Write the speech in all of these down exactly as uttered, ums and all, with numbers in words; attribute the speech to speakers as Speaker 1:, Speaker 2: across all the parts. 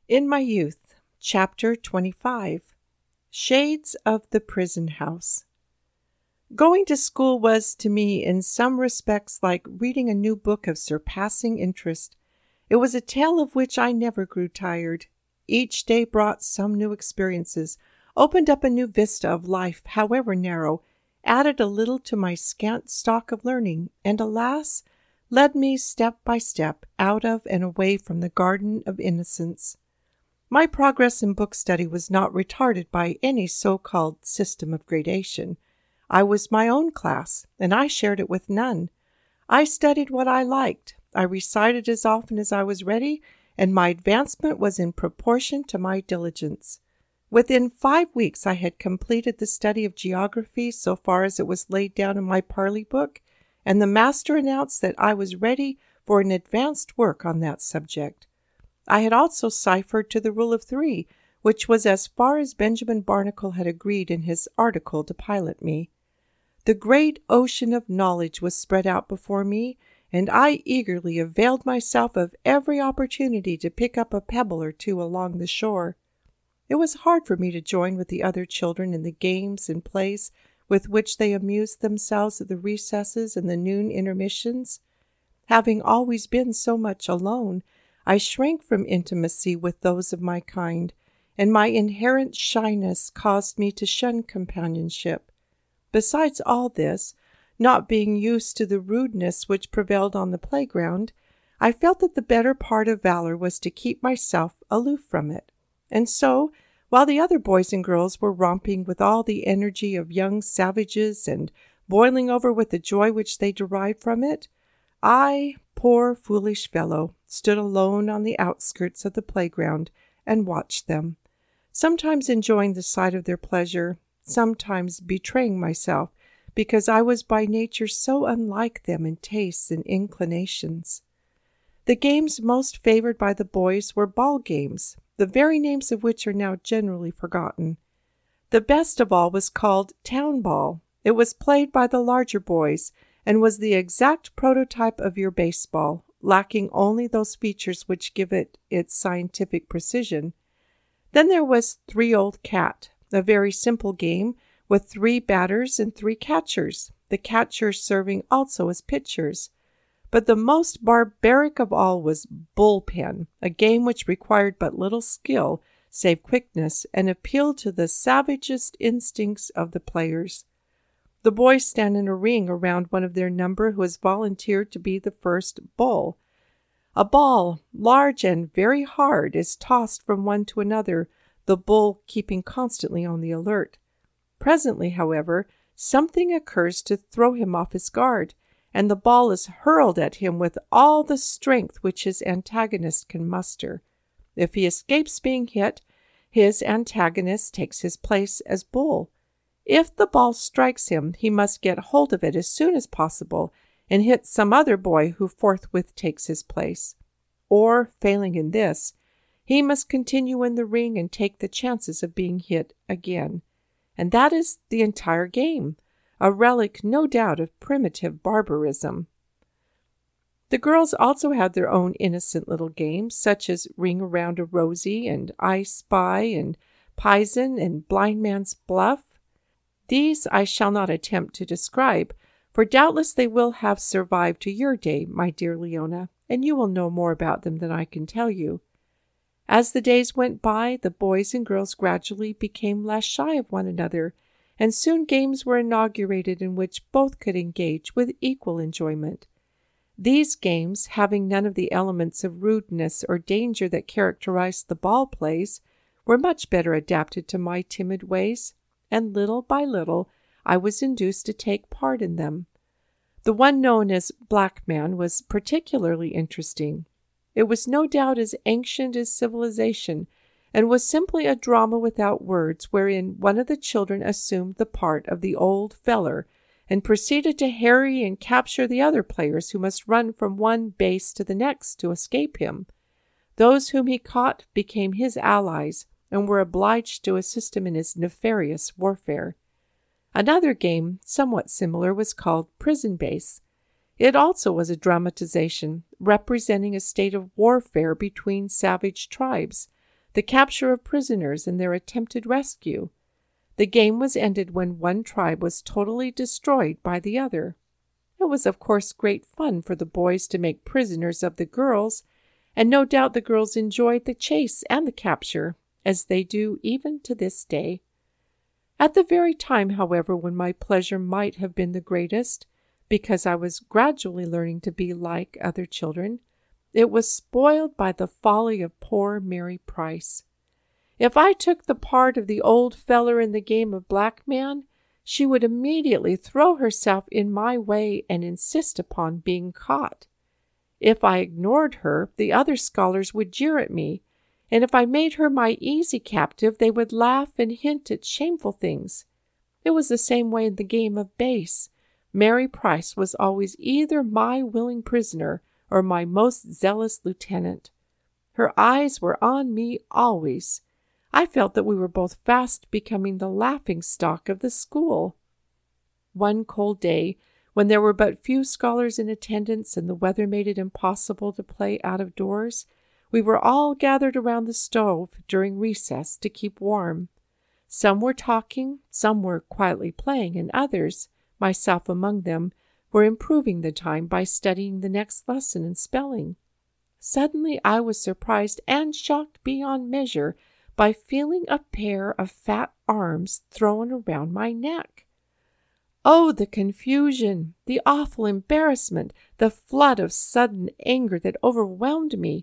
Speaker 1: In My Youth, Chapter twenty-five, Shades of the Prison House. Going to school was, to me, in some respects like reading a new book of surpassing interest. It was a tale of which I never grew tired. Each day brought some new experiences, opened up a new vista of life, however narrow, added a little to my scant stock of learning, and, alas, led me step by step out of and away from the garden of innocence. My progress in book study was not retarded by any so-called system of gradation. I was my own class, and I shared it with none. I studied what I liked. I recited as often as I was ready, and my advancement was in proportion to my diligence. Within five weeks I had completed the study of geography so far as it was laid down in my Parley book, and the master announced that I was ready for an advanced work on that subject. I had also ciphered to the rule of three, which was as far as Benjamin Barnacle had agreed in his article to pilot me. The great ocean of knowledge was spread out before me, and I eagerly availed myself of every opportunity to pick up a pebble or two along the shore. It was hard for me to join with the other children in the games and plays with which they amused themselves at the recesses and the noon intermissions. Having always been so much alone, I shrank from intimacy with those of my kind, and my inherent shyness caused me to shun companionship. Besides all this, not being used to the rudeness which prevailed on the playground, I felt that the better part of valor was to keep myself aloof from it. And so, while the other boys and girls were romping with all the energy of young savages and boiling over with the joy which they derived from it, I, poor foolish fellow, stood alone on the outskirts of the playground and watched them, sometimes enjoying the sight of their pleasure, sometimes betraying myself, because I was by nature so unlike them in tastes and inclinations. The games most favored by the boys were ball games, the very names of which are now generally forgotten. The best of all was called town ball. It was played by the larger boys, and was the exact prototype of your baseball, lacking only those features which give it its scientific precision. Then there was Three Old Cat, a very simple game with three batters and three catchers, the catchers serving also as pitchers. But the most barbaric of all was Bullpen, a game which required but little skill, save quickness, and appealed to the savagest instincts of the players. The boys stand in a ring around one of their number who has volunteered to be the first bull. A ball, large and very hard, is tossed from one to another, the bull keeping constantly on the alert. Presently, however, something occurs to throw him off his guard, and the ball is hurled at him with all the strength which his antagonist can muster. If he escapes being hit, his antagonist takes his place as bull. If the ball strikes him, he must get hold of it as soon as possible and hit some other boy who forthwith takes his place. Or, failing in this, he must continue in the ring and take the chances of being hit again. And that is the entire game, a relic no doubt of primitive barbarism. The girls also had their own innocent little games, such as Ring Around a Rosie and I Spy and Pison and Blind Man's Bluff. These I shall not attempt to describe, for doubtless they will have survived to your day, my dear Leona, and you will know more about them than I can tell you. As the days went by, the boys and girls gradually became less shy of one another, and soon games were inaugurated in which both could engage with equal enjoyment. These games, having none of the elements of rudeness or danger that characterized the ball plays, were much better adapted to my timid ways, and little by little I was induced to take part in them. The one known as Black Man was particularly interesting. It was no doubt as ancient as civilization, and was simply a drama without words, wherein one of the children assumed the part of the old feller, and proceeded to harry and capture the other players who must run from one base to the next to escape him. Those whom he caught became his allies, and were obliged to assist him in his nefarious warfare. Another game, somewhat similar, was called Prison Base. It also was a dramatization, representing a state of warfare between savage tribes, the capture of prisoners and their attempted rescue. The game was ended when one tribe was totally destroyed by the other. It was, of course, great fun for the boys to make prisoners of the girls, and no doubt the girls enjoyed the chase and the capture, as they do even to this day. At the very time, however, when my pleasure might have been the greatest, because I was gradually learning to be like other children, it was spoiled by the folly of poor Mary Price. If I took the part of the old feller in the game of black man, she would immediately throw herself in my way and insist upon being caught. If I ignored her, the other scholars would jeer at me, and if I made her my easy captive, they would laugh and hint at shameful things. It was the same way in the game of base. Mary Price was always either my willing prisoner or my most zealous lieutenant. Her eyes were on me always. I felt that we were both fast becoming the laughing-stock of the school. One cold day, when there were but few scholars in attendance and the weather made it impossible to play out of doors, we were all gathered around the stove during recess to keep warm. Some were talking, some were quietly playing, and others, myself among them, were improving the time by studying the next lesson in spelling. Suddenly I was surprised and shocked beyond measure by feeling a pair of fat arms thrown around my neck. Oh, the confusion, the awful embarrassment, the flood of sudden anger that overwhelmed me!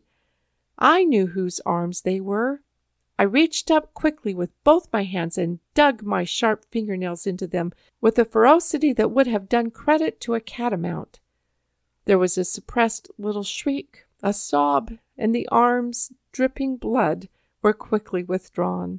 Speaker 1: I knew whose arms they were. I reached up quickly with both my hands and dug my sharp fingernails into them with a ferocity that would have done credit to a catamount. There was a suppressed little shriek, a sob, and the arms, dripping blood, were quickly withdrawn.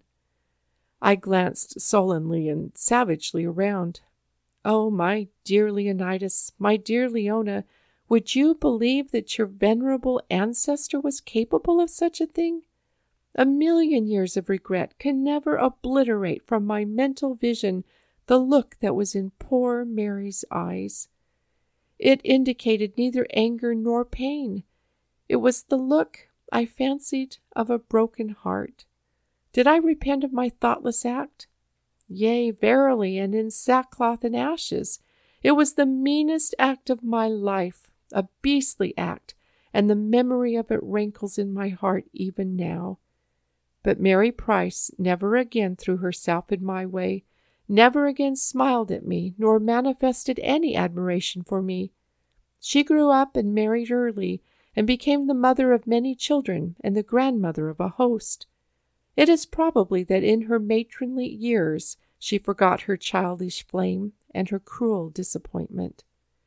Speaker 1: I glanced sullenly and savagely around. Oh, my dear Leonidas, my dear Leona, would you believe that your venerable ancestor was capable of such a thing? A million years of regret can never obliterate from my mental vision the look that was in poor Mary's eyes. It indicated neither anger nor pain. It was the look, I fancied, of a broken heart. Did I repent of my thoughtless act? Yea, verily, and in sackcloth and ashes. It was the meanest act of my life, a beastly act, and the memory of it rankles in my heart even now. But Mary Price never again threw herself in my way, never again smiled at me, nor manifested any admiration for me. She grew up and married early, and became the mother of many children and the grandmother of a host. It is probably that in her matronly years she forgot her childish flame and her cruel disappointment.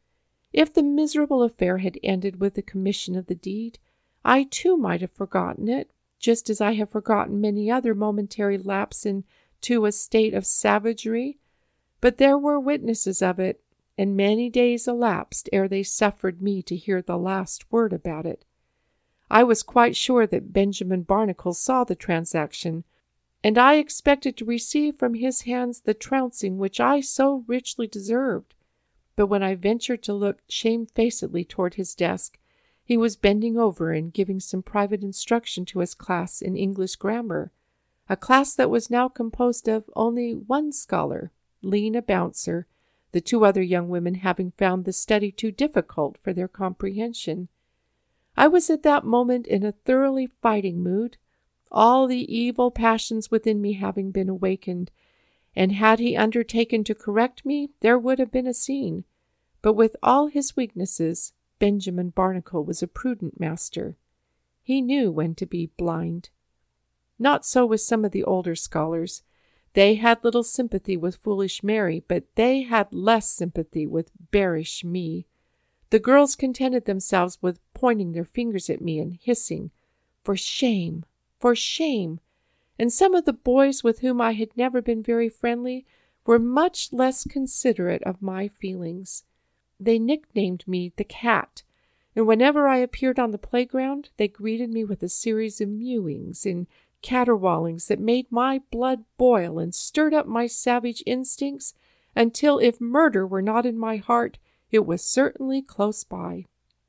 Speaker 1: If the miserable affair had ended with the commission of the deed, I too might have forgotten it, just as I have forgotten many other momentary lapse into a state of savagery. But there were witnesses of it, and many days elapsed ere they suffered me to hear the last word about it. I was quite sure that Benjamin Barnacle saw the transaction, and I expected to receive from his hands the trouncing which I so richly deserved. But when I ventured to look shamefacedly toward his desk, he was bending over and giving some private instruction to his class in English grammar, a class that was now composed of only one scholar, Lena Bouncer, the two other young women having found the study too difficult for their comprehension. I was at that moment in a thoroughly fighting mood, all the evil passions within me having been awakened, and had he undertaken to correct me, there would have been a scene. But with all his weaknesses, Benjamin Barnacle was a prudent master. He knew when to be blind. Not so with some of the older scholars. They had little sympathy with foolish Mary, but they had less sympathy with bearish me. The girls contented themselves with pointing their fingers at me and hissing, "For shame! For shame!" And some of the boys with whom I had never been very friendly were much less considerate of my feelings. They nicknamed me the cat, and whenever I appeared on the playground, they greeted me with a series of mewings and caterwaulings that made my blood boil and stirred up my savage instincts until if murder were not in my heart, it was certainly close by.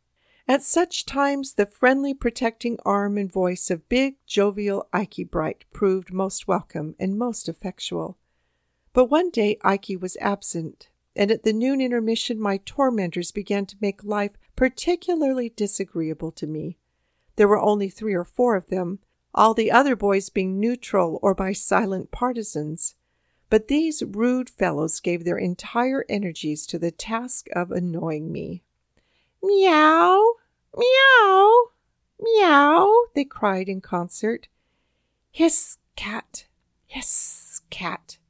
Speaker 1: At such times, the friendly protecting arm and voice of big, jovial Ikey Bright proved most welcome and most effectual. But one day Ikey was absent, and at the noon intermission my tormentors began to make life particularly disagreeable to me. There were only three or four of them, all the other boys being neutral or my silent partisans. But these rude fellows gave their entire energies to the task of annoying me. "Meow, meow, meow," they cried in concert. "Hiss, cat, hiss, cat,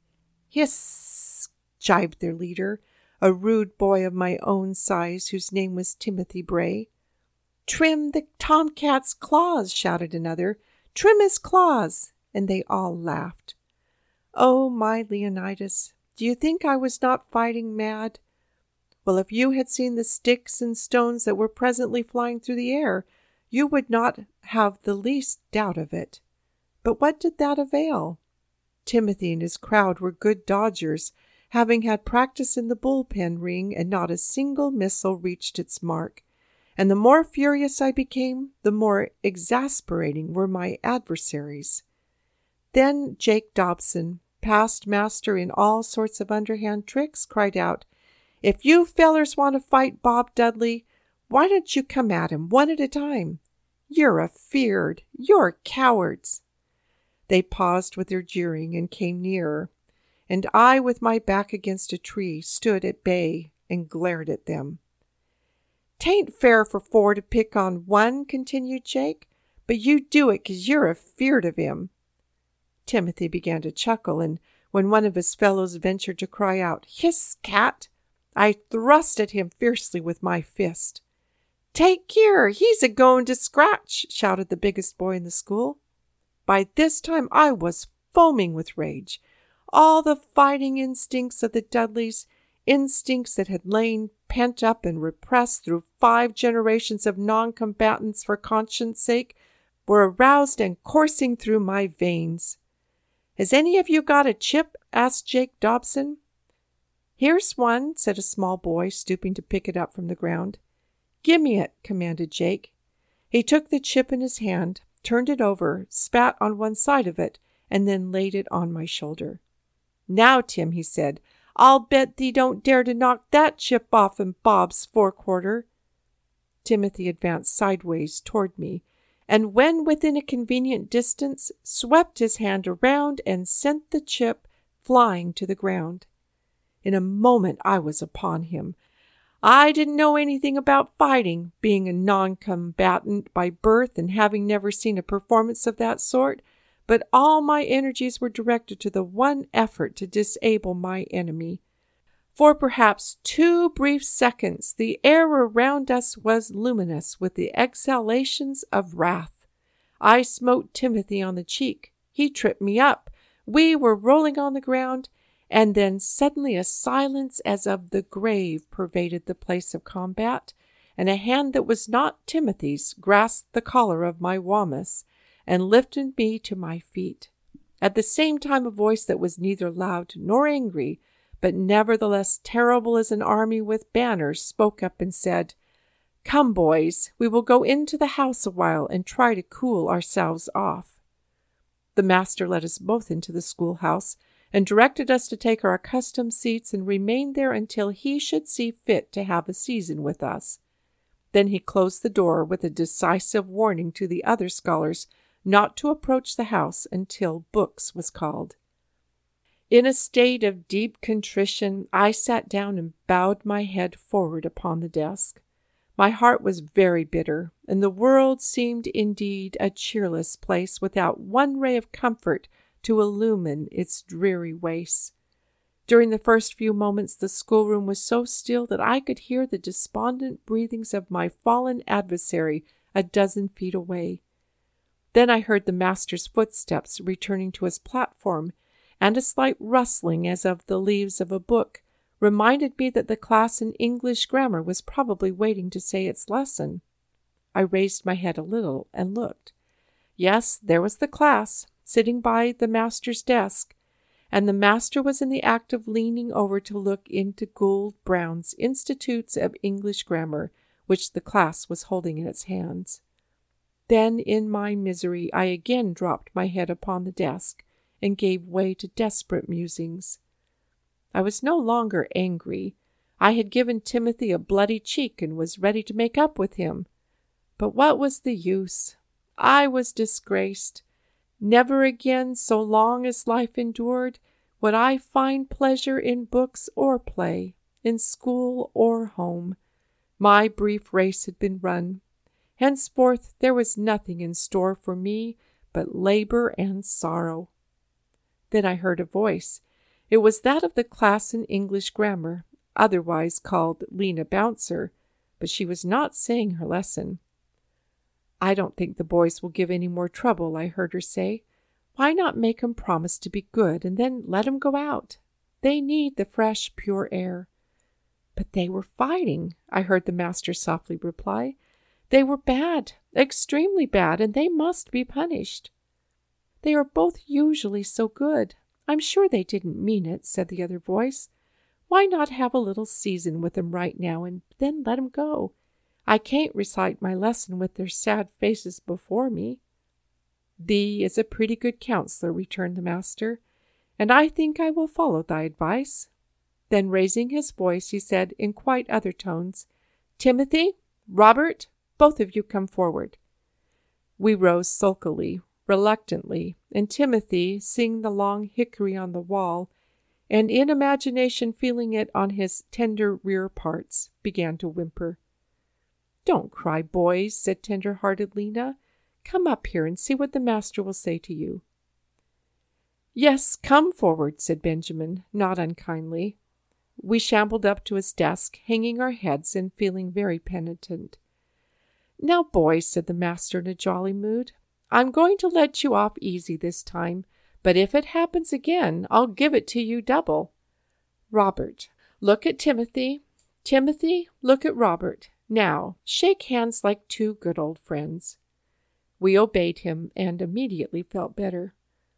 Speaker 1: hiss," jibed their leader, a rude boy of my own size whose name was Timothy Bray. "Trim the tomcat's claws," shouted another. "Trim his claws," and they all laughed. Oh, my Leonidas, do you think I was not fighting mad? Well, if you had seen the sticks and stones that were presently flying through the air, you would not have the least doubt of it. But what did that avail? Timothy and his crowd were good dodgers, having had practice in the bullpen ring, and not a single missile reached its mark. And the more furious I became, the more exasperating were my adversaries. Then Jake Dobson, past master in all sorts of underhand tricks, cried out, "If you fellers want to fight Bob Dudley, why don't you come at him one at a time? You're afeard. You're cowards." They paused with their jeering and came nearer, and I, with my back against a tree, stood at bay and glared at them. "'Tain't fair for four to pick on one," continued Jake, "but you do it 'cause you're afeard of him." Timothy began to chuckle, and when one of his fellows ventured to cry out, "Hiss, cat," I thrust at him fiercely with my fist. "Take care, he's a-goin' to scratch," shouted the biggest boy in the school. By this time I was foaming with rage. All the fighting instincts of the Dudleys, instincts that had lain pent up and repressed through five generations of non-combatants for conscience sake, were aroused and coursing through my veins. "Has any of you got a chip?" asked Jake Dobson. "Here's one," said a small boy, stooping to pick it up from the ground. "Give me it," commanded Jake. He took the chip in his hand, turned it over, spat on one side of it, and then laid it on my shoulder. "Now, Tim," he said, "I'll bet thee don't dare to knock that chip off in Bob's forequarter." Timothy advanced sideways toward me, and when within a convenient distance, swept his hand around and sent the chip flying to the ground. In a moment I was upon him. I didn't know anything about fighting, being a non-combatant by birth and having never seen a performance of that sort, but all my energies were directed to the one effort to disable my enemy. For perhaps two brief seconds the air around us was luminous with the exhalations of wrath. I smote Timothy on the cheek. He tripped me up. We were rolling on the ground, and then suddenly a silence as of the grave pervaded the place of combat, and a hand that was not Timothy's grasped the collar of my wamus and lifted me to my feet. At the same time a voice that was neither loud nor angry, but nevertheless terrible as an army with banners, spoke up and said, "Come, boys, we will go into the house a while and try to cool ourselves off." The master led us both into the schoolhouse and directed us to take our accustomed seats and remain there until he should see fit to have a season with us. Then he closed the door with a decisive warning to the other scholars not to approach the house until books was called. In a state of deep contrition, I sat down and bowed my head forward upon the desk. My heart was very bitter, and the world seemed indeed a cheerless place without one ray of comfort to illumine its dreary wastes. During the first few moments the schoolroom was so still that I could hear the despondent breathings of my fallen adversary a dozen feet away. Then I heard the master's footsteps returning to his platform, and a slight rustling as of the leaves of a book reminded me that the class in English grammar was probably waiting to say its lesson. I raised my head a little and looked. Yes, there was the class, sitting by the master's desk, and the master was in the act of leaning over to look into Gould Brown's Institutes of English Grammar, which the class was holding in its hands. Then, in my misery, I again dropped my head upon the desk and gave way to desperate musings. I was no longer angry. I had given Timothy a bloody cheek and was ready to make up with him. But what was the use? I was disgraced. Never again, so long as life endured, would I find pleasure in books or play, in school or home. My brief race had been run. Henceforth there was nothing in store for me but labor and sorrow. Then I heard a voice. It was that of the class in English grammar, otherwise called Lena Bouncer, but she was not saying her lesson. "I don't think the boys will give any more trouble," I heard her say. "Why not make 'em promise to be good and then let 'em go out? They need the fresh, pure air." "But they were fighting," I heard the master softly reply. "They were bad, extremely bad, and they must be punished." "They are both usually so good. I'm sure they didn't mean it," said the other voice. "Why not have a little season with 'em right now and then let 'em go? I can't recite my lesson with their sad faces before me." "Thee is a pretty good counselor," returned the master, "and I think I will follow thy advice." Then raising his voice, he said in quite other tones, "Timothy, Robert, both of you come forward." We rose sulkily, reluctantly, and Timothy, seeing the long hickory on the wall, and in imagination feeling it on his tender rear parts, began to whimper. "Don't cry, boys," said tender-hearted Lena. "Come up here and see what the master will say to you." "Yes, come forward," said Benjamin, not unkindly. We shambled up to his desk, hanging our heads and feeling very penitent. "Now, boys," said the master in a jolly mood, "I'm going to let you off easy this time, but if it happens again, I'll give it to you double. Robert, look at Timothy. Timothy, look at Robert. Now, shake hands like two good old friends." We obeyed him and immediately felt better.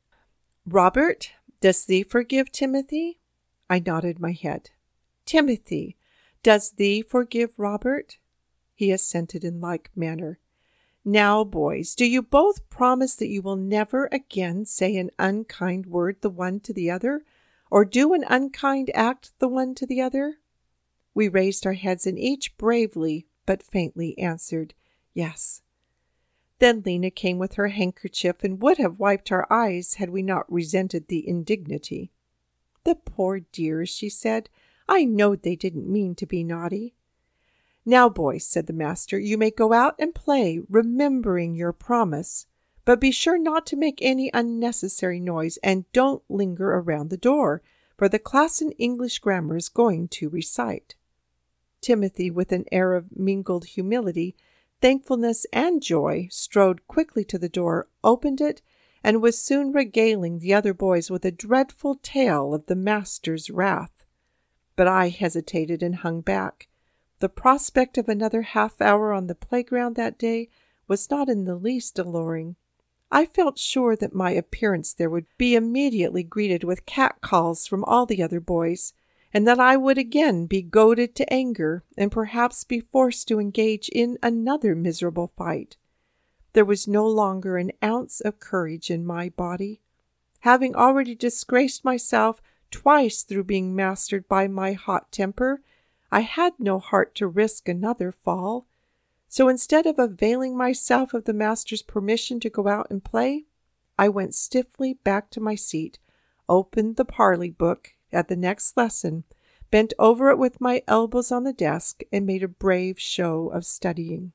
Speaker 1: "Robert, does thee forgive Timothy?" I nodded my head. "Timothy, does thee forgive Robert?" He assented in like manner. "Now, boys, do you both promise that you will never again say an unkind word the one to the other, or do an unkind act the one to the other?" We raised our heads and each bravely but faintly answered, "Yes." Then Lena came with her handkerchief and would have wiped our eyes had we not resented the indignity. "The poor dears," she said. "I knowed they didn't mean to be naughty." "Now, boys," said the master, "you may go out and play, remembering your promise. But be sure not to make any unnecessary noise, and don't linger around the door, for the class in English grammar is going to recite." Timothy, with an air of mingled humility, thankfulness, and joy, strode quickly to the door, opened it, and was soon regaling the other boys with a dreadful tale of the master's wrath. But I hesitated and hung back. The prospect of another half hour on the playground that day was not in the least alluring. I felt sure that my appearance there would be immediately greeted with catcalls from all the other boys, and that I would again be goaded to anger, and perhaps be forced to engage in another miserable fight. There was no longer an ounce of courage in my body. Having already disgraced myself twice through being mastered by my hot temper, I had no heart to risk another fall. So instead of availing myself of the master's permission to go out and play, I went stiffly back to my seat, opened the parley book at the next lesson, bent over it with my elbows on the desk, and made a brave show of studying.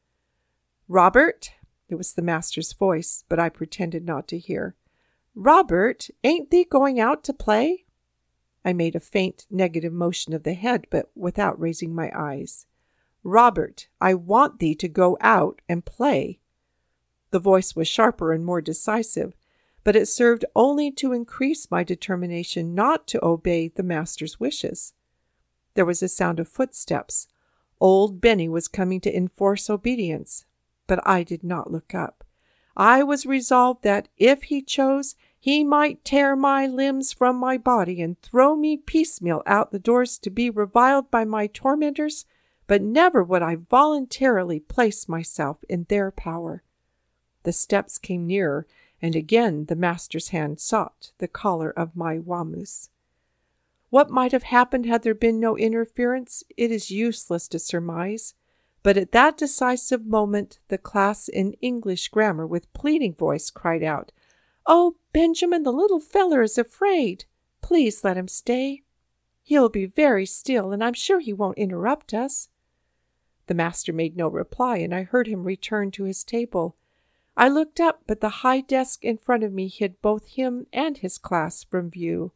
Speaker 1: "Robert," it was the master's voice, but I pretended not to hear. "Robert, ain't thee going out to play?" I made a faint negative motion of the head, but without raising my eyes. "Robert, I want thee to go out and play." The voice was sharper and more decisive, but it served only to increase my determination not to obey the master's wishes. There was a sound of footsteps. Old Benny was coming to enforce obedience, but I did not look up. I was resolved that, if he chose, he might tear my limbs from my body and throw me piecemeal out the doors to be reviled by my tormentors, but never would I voluntarily place myself in their power. The steps came nearer, and again the master's hand sought the collar of my wamus. What might have happened had there been no interference, it is useless to surmise. But at that decisive moment, the class in English grammar with pleading voice cried out, "Oh, Benjamin, the little feller is afraid. Please let him stay. He'll be very still, and I'm sure he won't interrupt us." The master made no reply, and I heard him return to his table. I looked up, but the high desk in front of me hid both him and his class from view.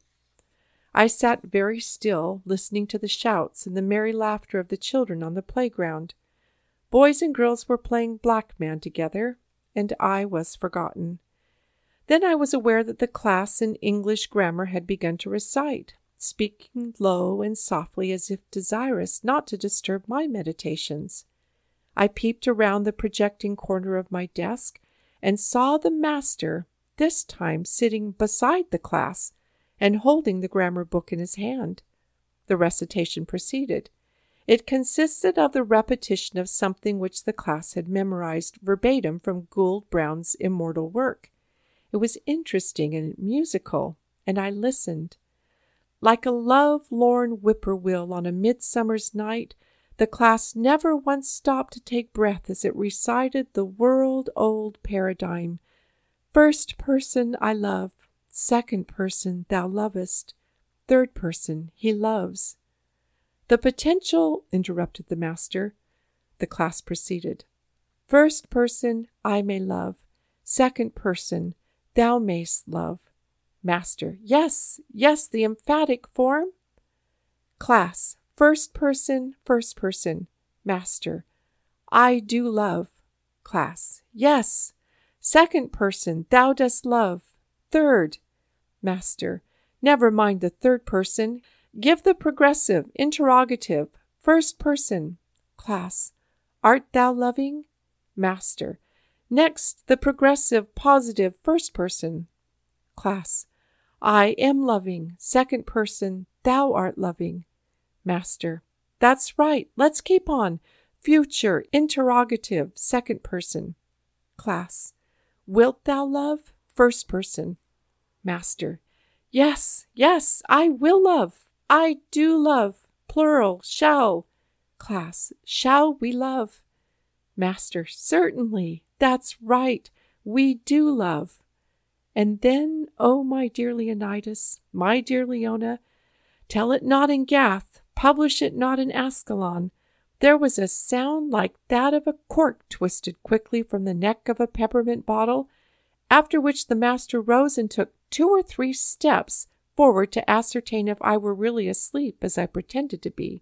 Speaker 1: I sat very still, listening to the shouts and the merry laughter of the children on the playground. Boys and girls were playing black man together, and I was forgotten. Then I was aware that the class in English grammar had begun to recite, speaking low and softly as if desirous not to disturb my meditations. I peeped around the projecting corner of my desk and saw the master, this time sitting beside the class and holding the grammar book in his hand. The recitation proceeded. It consisted of the repetition of something which the class had memorized verbatim from Gould Brown's immortal work. It was interesting and musical, and I listened. Like a love-lorn whippoorwill on a midsummer's night, the class never once stopped to take breath as it recited the world-old paradigm. First person I love, second person thou lovest, third person he loves. The potential, interrupted the master. The class proceeded. First person I may love, second person thou mayst love. Master, yes, yes, the emphatic form. Class, first person, first person. Master, I do love. Class, yes. Second person, thou dost love. Third. Master, never mind the third person. Give the progressive, interrogative, first person. Class, art thou loving? Master, next the progressive, positive, first person. Class, I am loving, second person, thou art loving. Master, that's right, let's keep on. Future, interrogative, second person. Class, wilt thou love? First person. Master, yes, yes, I will love. I do love. Plural, shall. Class, shall we love? Master, certainly, that's right, we do love. And then, oh, my dear Leonidas, my dear Leona, tell it not in Gath, publish it not in Ascalon, there was a sound like that of a cork twisted quickly from the neck of a peppermint bottle, after which the master rose and took two or three steps forward to ascertain if I were really asleep, as I pretended to be.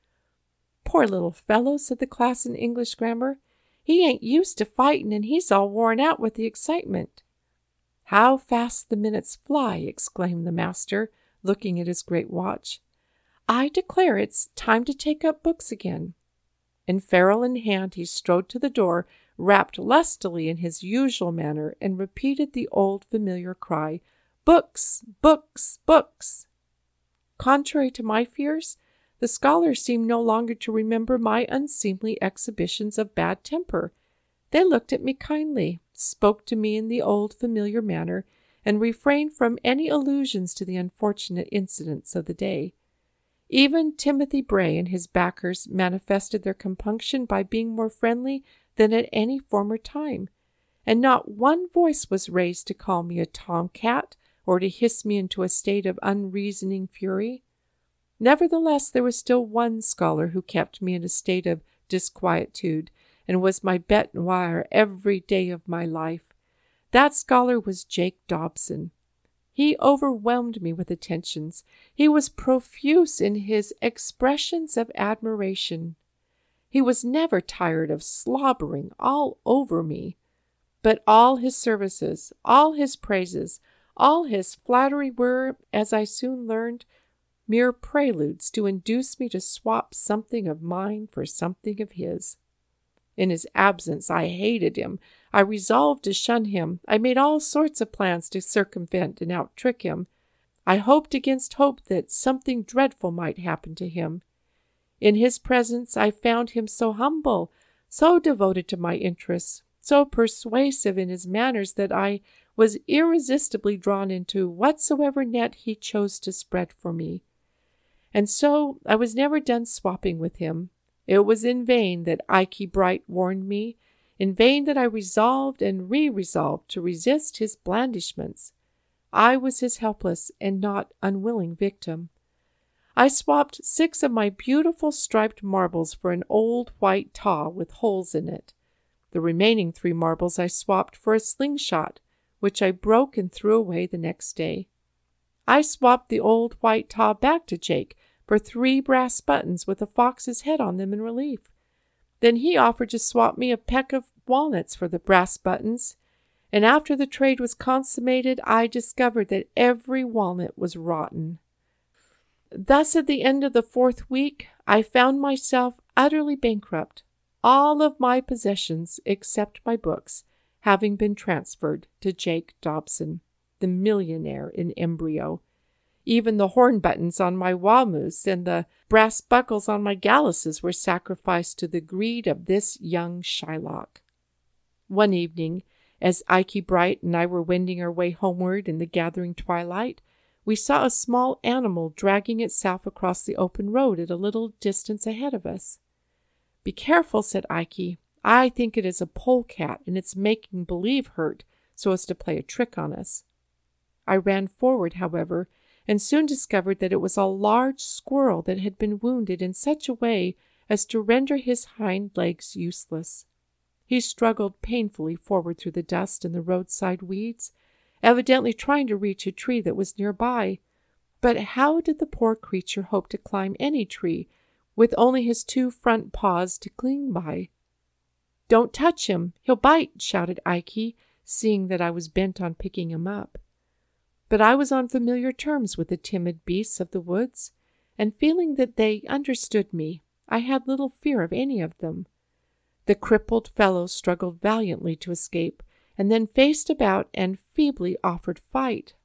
Speaker 1: Poor little fellow, said the class in English grammar. He ain't used to fighting, and he's all worn out with the excitement. How fast the minutes fly, exclaimed the master, looking at his great watch. I declare it's time to take up books again. And ferule in hand he strode to the door, rapped lustily in his usual manner, and repeated the old familiar cry, Books, books, books! Contrary to my fears, the scholars seemed no longer to remember my unseemly exhibitions of bad temper. They looked at me kindly, spoke to me in the old familiar manner, and refrained from any allusions to the unfortunate incidents of the day. Even Timothy Bray and his backers manifested their compunction by being more friendly than at any former time, and not one voice was raised to call me a tomcat or to hiss me into a state of unreasoning fury. Nevertheless, there was still one scholar who kept me in a state of disquietude, and was my bête noire every day of my life. That scholar was Jake Dobson. He overwhelmed me with attentions. He was profuse in his expressions of admiration. He was never tired of slobbering all over me. But all his services, all his praises, all his flattery were, as I soon learned, mere preludes to induce me to swap something of mine for something of his. In his absence, I hated him. I resolved to shun him. I made all sorts of plans to circumvent and out-trick him. I hoped against hope that something dreadful might happen to him. In his presence I found him so humble, so devoted to my interests, so persuasive in his manners that I was irresistibly drawn into whatsoever net he chose to spread for me. And so I was never done swapping with him. It was in vain that Ikey Bright warned me, in vain that I resolved and re-resolved to resist his blandishments. I was his helpless and not unwilling victim. I swapped six of my beautiful striped marbles for an old white taw with holes in it. The remaining three marbles I swapped for a slingshot, which I broke and threw away the next day. I swapped the old white taw back to Jake for three brass buttons with a fox's head on them in relief. Then he offered to swap me a peck of walnuts for the brass buttons, and after the trade was consummated, I discovered that every walnut was rotten. Thus, at the end of the fourth week, I found myself utterly bankrupt, all of my possessions, except my books, having been transferred to Jake Dobson, the millionaire in embryo. Even the horn buttons on my wamoose and the brass buckles on my galluses were sacrificed to the greed of this young Shylock. One evening, as Ikey Bright and I were wending our way homeward in the gathering twilight, we saw a small animal dragging itself across the open road at a little distance ahead of us. "Be careful," said Ikey. "I think it is a polecat, and it's making believe hurt so as to play a trick on us." I ran forward, however, and soon discovered that it was a large squirrel that had been wounded in such a way as to render his hind legs useless. He struggled painfully forward through the dust and the roadside weeds, evidently trying to reach a tree that was nearby. But how did the poor creature hope to climb any tree with only his two front paws to cling by? "Don't touch him, he'll bite," shouted Ikey, seeing that I was bent on picking him up. But I was on familiar terms with the timid beasts of the woods, and feeling that they understood me, I had little fear of any of them. The crippled fellow struggled valiantly to escape, and then faced about and feebly offered fight.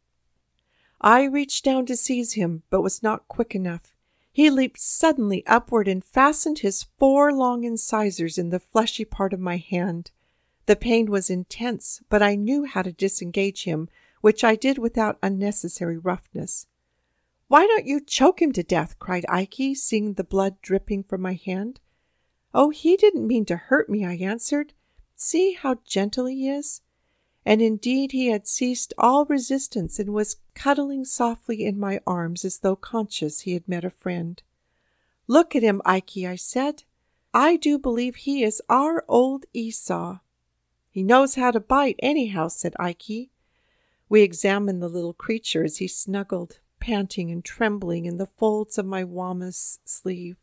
Speaker 1: I reached down to seize him, but was not quick enough. He leaped suddenly upward and fastened his four long incisors in the fleshy part of my hand. The pain was intense, but I knew how to disengage him, which I did without unnecessary roughness. "Why don't you choke him to death?" cried Ikey, seeing the blood dripping from my hand. "Oh, he didn't mean to hurt me," I answered. "See how gentle he is." And indeed he had ceased all resistance and was cuddling softly in my arms as though conscious he had met a friend. "Look at him, Ikey," I said. "I do believe he is our old Esau." "He knows how to bite anyhow," said Ikey. We examined the little creature as he snuggled, panting and trembling, in the folds of my wamoose sleeve.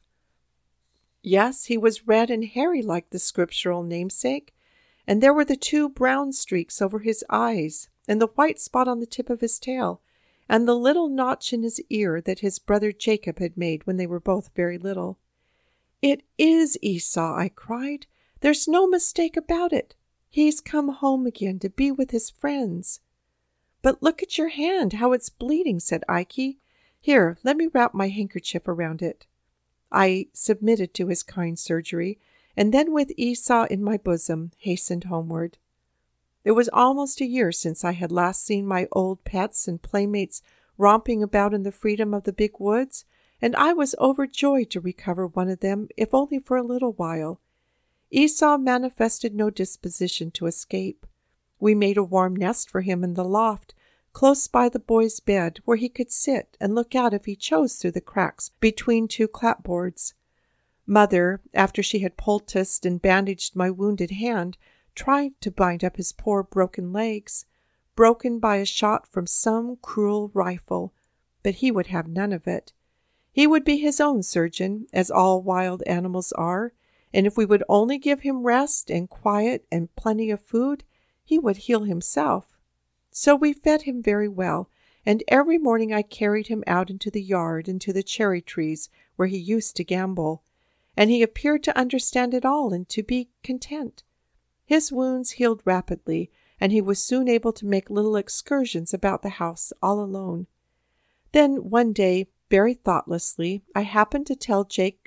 Speaker 1: Yes, he was red and hairy like the scriptural namesake, and there were the two brown streaks over his eyes, and the white spot on the tip of his tail, and the little notch in his ear that his brother Jacob had made when they were both very little. "It is Esau," I cried. "There's no mistake about it. He's come home again to be with his friends." "But look at your hand, how it's bleeding," said Ikey. "Here, let me wrap my handkerchief around it." I submitted to his kind surgery, and then with Esau in my bosom, hastened homeward. It was almost a year since I had last seen my old pets and playmates romping about in the freedom of the big woods, and I was overjoyed to recover one of them, if only for a little while. Esau manifested no disposition to escape. We made a warm nest for him in the loft, close by the boy's bed, where he could sit and look out if he chose through the cracks between two clapboards. Mother, after she had poulticed and bandaged my wounded hand, tried to bind up his poor broken legs, broken by a shot from some cruel rifle, but he would have none of it. He would be his own surgeon, as all wild animals are, and if we would only give him rest and quiet and plenty of food, he would heal himself. So we fed him very well, and every morning I carried him out into the yard and to the cherry trees where he used to gambol, and he appeared to understand it all and to be content. His wounds healed rapidly, and he was soon able to make little excursions about the house all alone. Then one day, very thoughtlessly, I happened to tell Jake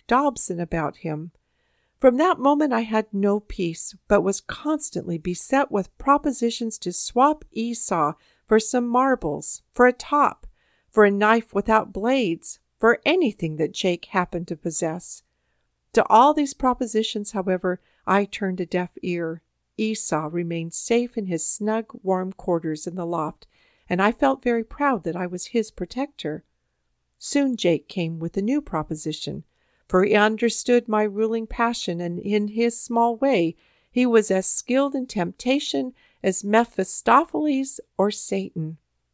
Speaker 1: Dobson about him. From that moment I had no peace, but was constantly beset with propositions to swap Esau for some marbles, for a top, for a knife without blades, for anything that Jake happened to possess. To all these propositions, however, I turned a deaf ear. Esau remained safe in his snug, warm quarters in the loft, and I felt very proud that I was his protector. Soon Jake came with a new proposition, for he understood my ruling passion, and in his small way he was as skilled in temptation as Mephistopheles or Satan.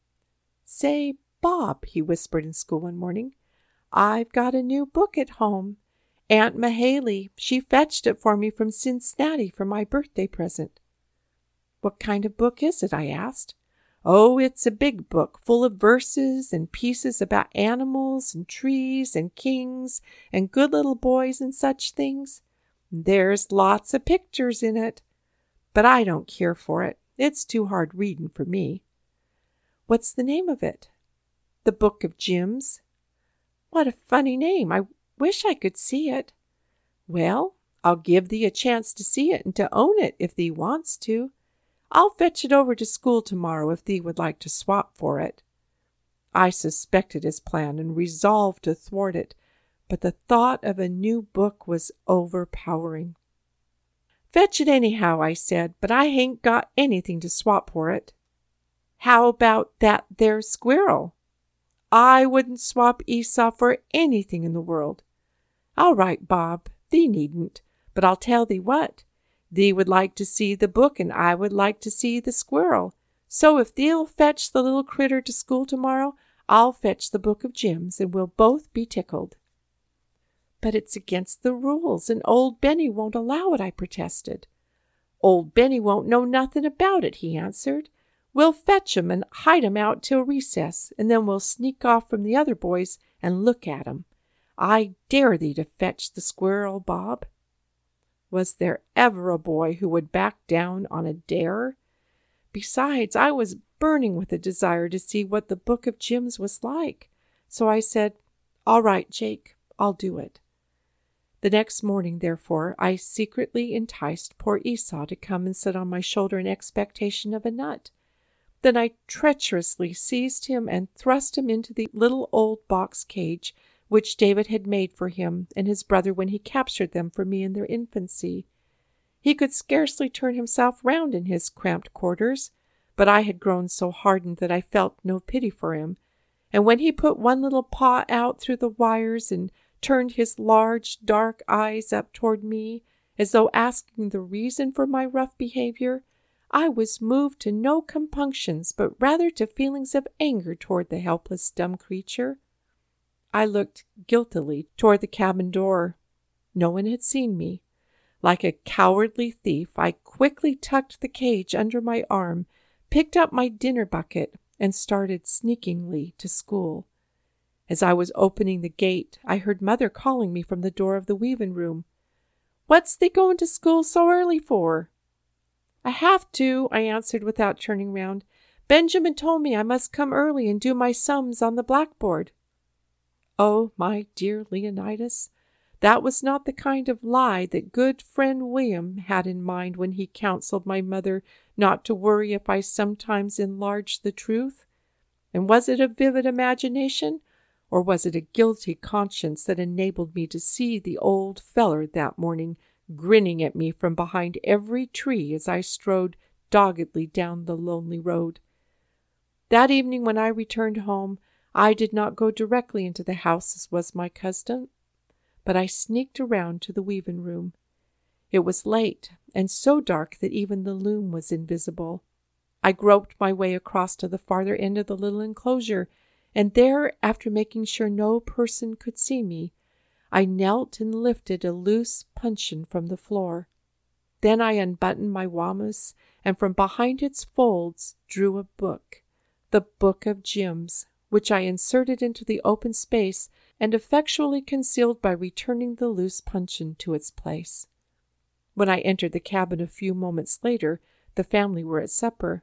Speaker 1: "Say, Bob," he whispered in school one morning, "I've got a new book at home. Aunt Mahaley, she fetched it for me from Cincinnati for my birthday present." "What kind of book is it?" I asked. "Oh, it's a big book full of verses and pieces about animals and trees and kings and good little boys and such things. There's lots of pictures in it. But I don't care for it. It's too hard reading for me." "What's the name of it?" "The Book of Jims." "What a funny name. I wish I could see it." "Well, I'll give thee a chance to see it and to own it if thee wants to. I'll fetch it over to school tomorrow if thee would like to swap for it." I suspected his plan and resolved to thwart it, but the thought of a new book was overpowering. "Fetch it anyhow," I said, "but I hain't got anything to swap for it." "How about that there squirrel?" "I wouldn't swap Esau for anything in the world." "All right, Bob, thee needn't, but I'll tell thee what. Thee would like to see the book, and I would like to see the squirrel. So if thee'll fetch the little critter to school tomorrow, I'll fetch the Book of Jims, and we'll both be tickled." "But it's against the rules, and old Benny won't allow it," I protested. "Old Benny won't know nothing about it," he answered. "We'll fetch 'em and hide 'em out till recess, and then we'll sneak off from the other boys and look at 'em. I dare thee to fetch the squirrel, Bob." Was there ever a boy who would back down on a dare? Besides, I was burning with a desire to see what the Book of Jims was like. So I said, "All right, Jake, I'll do it." The next morning, therefore, I secretly enticed poor Esau to come and sit on my shoulder in expectation of a nut. Then I treacherously seized him and thrust him into the little old box cage which David had made for him and his brother when he captured them for me in their infancy. He could scarcely turn himself round in his cramped quarters, but I had grown so hardened that I felt no pity for him, and when he put one little paw out through the wires and turned his large, dark eyes up toward me, as though asking the reason for my rough behavior, I was moved to no compunctions, but rather to feelings of anger toward the helpless, dumb creature. I looked guiltily toward the cabin door. No one had seen me. Like a cowardly thief, I quickly tucked the cage under my arm, picked up my dinner bucket, and started sneakingly to school. As I was opening the gate, I heard Mother calling me from the door of the weaving room. "What's thee going to school so early for?" "I have to," I answered without turning round. "Benjamin told me I must come early and do my sums on the blackboard." Oh, my dear Leonidas, that was not the kind of lie that good friend William had in mind when he counseled my mother not to worry if I sometimes enlarged the truth. And was it a vivid imagination, or was it a guilty conscience that enabled me to see the old feller that morning grinning at me from behind every tree as I strode doggedly down the lonely road? That evening when I returned home, I did not go directly into the house as was my custom, but I sneaked around to the weaving room. It was late and so dark that even the loom was invisible. I groped my way across to the farther end of the little enclosure, and there, after making sure no person could see me, I knelt and lifted a loose puncheon from the floor. Then I unbuttoned my wamus, and from behind its folds drew a book, the Book of Jims, which I inserted into the open space and effectually concealed by returning the loose puncheon to its place. When I entered the cabin a few moments later, the family were at supper.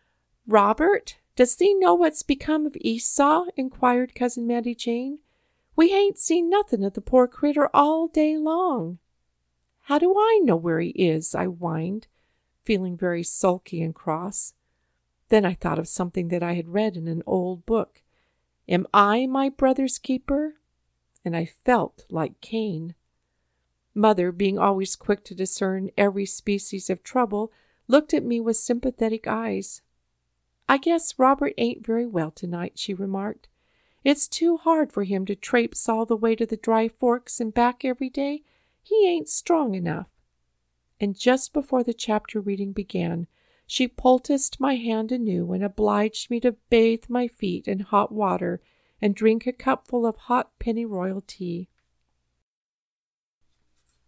Speaker 1: "Robert, does thee know what's become of Esau?" inquired Cousin Mattie Jane. We ain't seen nothing of the poor critter all day long." "How do I know where he is?" I whined, feeling very sulky and cross. Then I thought of something that I had read in an old book. "Am I my brother's keeper?" And I felt like Cain. Mother, being always quick to discern every species of trouble, looked at me with sympathetic eyes. "I guess Robert ain't very well tonight," she remarked. "It's too hard for him to traipse all the way to the Dry Forks and back every day. He ain't strong enough." And just before the chapter reading began, she poulticed my hand anew and obliged me to bathe my feet in hot water and drink a cupful of hot pennyroyal tea.